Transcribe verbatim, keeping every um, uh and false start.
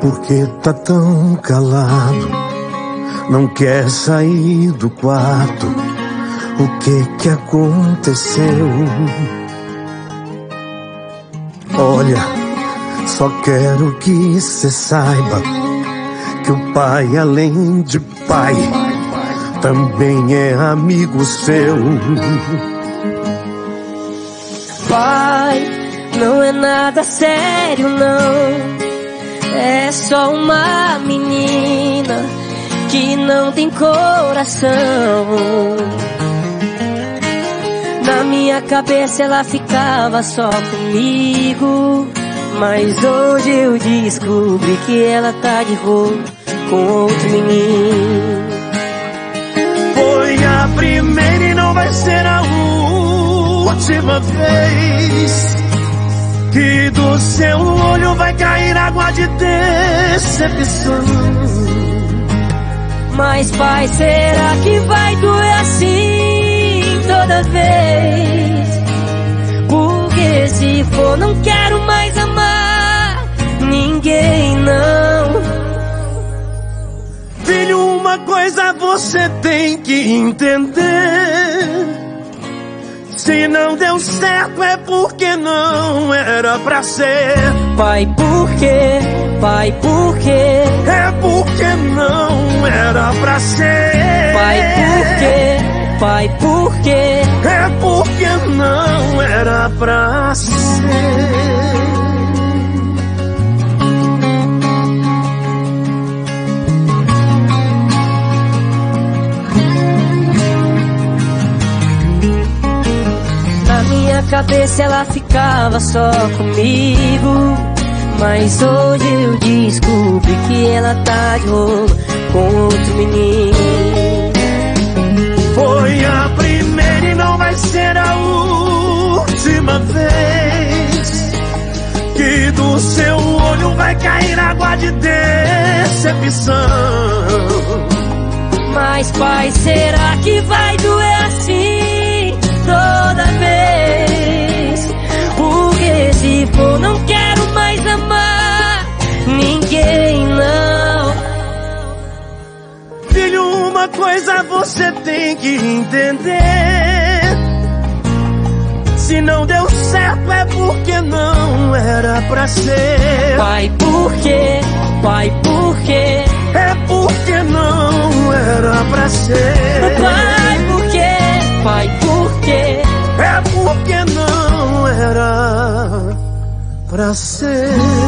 Por que tá tão calado? Não quer sair do quarto? O que que aconteceu? Olha, só quero que cê saiba que o pai, além de pai, também é amigo seu. Pai, não é nada sério não. É só uma menina que não tem coração. Na minha cabeça ela ficava só comigo, mas hoje eu descobri que ela tá de rolo com outro menino. Foi a primeira e não vai ser a última vez que do seu olho vai cair água de decepção. Mas pai, será que vai doer assim toda vez? Porque se for, não quero mais amar ninguém, não. Filho, uma coisa você tem que entender: se não deu certo é porque não era pra ser. Pai, por quê? Pai, por quê? É porque não era pra ser. Pai, por quê? Pai, por quê? É porque não era pra ser. Na cabeça ela ficava só comigo, mas hoje eu descobri que ela tá de rolo com outro menino. Foi a primeira e não vai ser a última vez que do seu olho vai cair água de decepção. Mas pai, será que vai doer assim toda vez? Porque se for, não quero mais amar ninguém, não. Filho, uma coisa você tem que entender: se não deu certo é porque não era pra ser. Pai, por quê? Pai, por quê? É porque não era pra ser. Pai, por quê? Pai, por quê? É porque não era pra ser.